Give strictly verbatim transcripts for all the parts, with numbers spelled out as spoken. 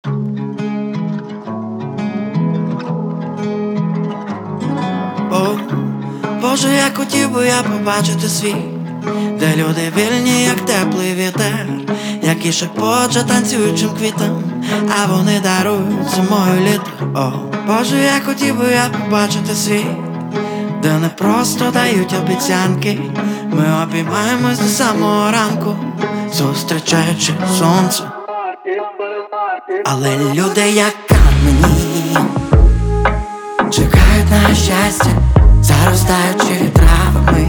О, Боже, як хотів би я побачити світ, де люди вільні, як теплий вітер, які шепоче танцюючим квітам, а вони дарують зимою літо. О, Боже, як хотів би я побачити світ, де не просто дають обіцянки, ми обіймаємось до самого ранку, зустрічаючи сонце. Але люди, як камені, чекають на щастя, заростаючи травами.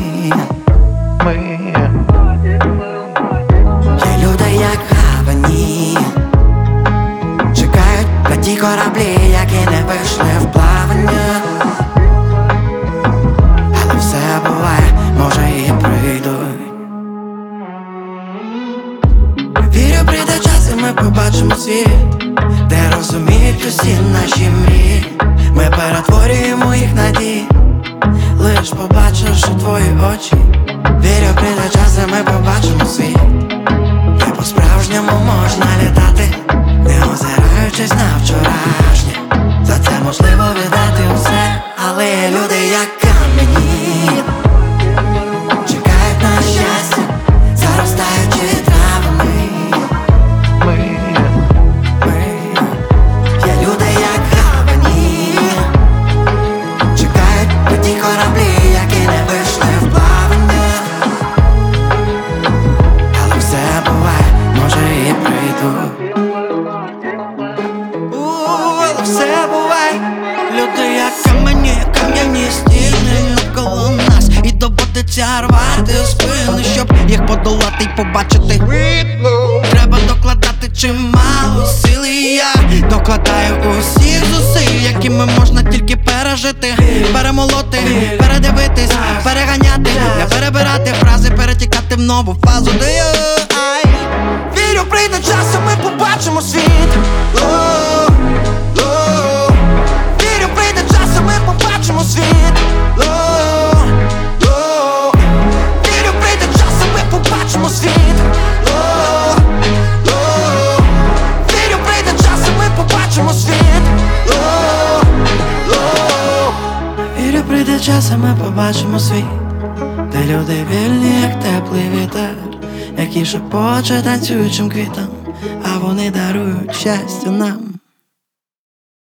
Є люди, як гавані, чекають на ті кораблі, які не вийшли в плавання. Але все буває, може і прийдуть. Вірю, прийде час і ми побачимо світ, де розуміють усі наші мрії. Ми перетворюємо їх на дії, лиш побачивши твої очі. Вірю, прийде час і ми побачимо світ, де по-справжньому можна літати, не озираючись на вчорашнє. За це можливо віддати усе, але є люди, як камені, чекають на щастя, заростаючи травами. Є люди, як гавані, чекають на ті кораблі, які не вийшли в плавання. Але все буває, може і прийдуть. Але все буває. Люди, як камені, кам'яні стіни навколо нас, і доводиться рвати спини, щоб їх подолати й побачити. Треба докладати чимало сил, і я докладаю усіх зусиль, якими можна тільки пережити, перемолоти, передивитись, переганяти, не перебирати фрази, перетікати в нову фазу. Де я, ай, вірю, прийде час, і ми побачимо світ. О, о, вірю, прийде час, і ми побачимо світ. О, о, вірю, прийде час, і ми побачимо світ. О, о, вірю, прийде час, і ми побачимо світ. О, о, вірю, прийде час, і ми побачимо світ, де люди вільні, як теплий вітер, які шепоче танцюючим квітам, а вони дарують щастя нам.